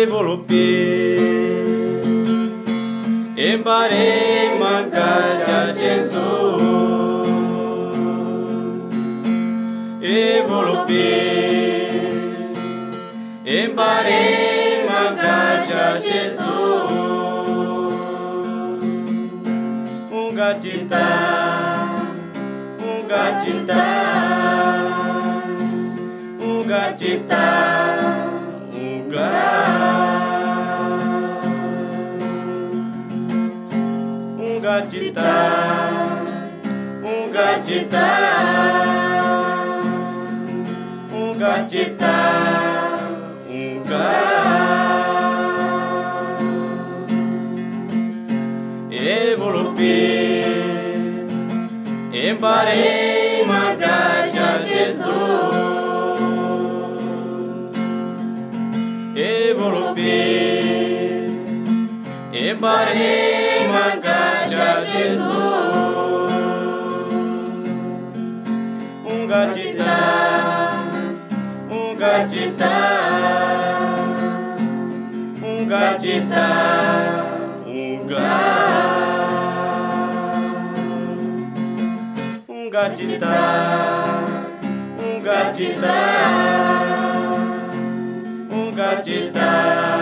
evolupi embare mancaja Jesus evolupi embare mancaja Jesus gatita gatita gatita gatita gatita gatita evolupi embare mancaja Jesus evolupi embare mancaja Jesus gatita gatita gatita gatita gatita gatita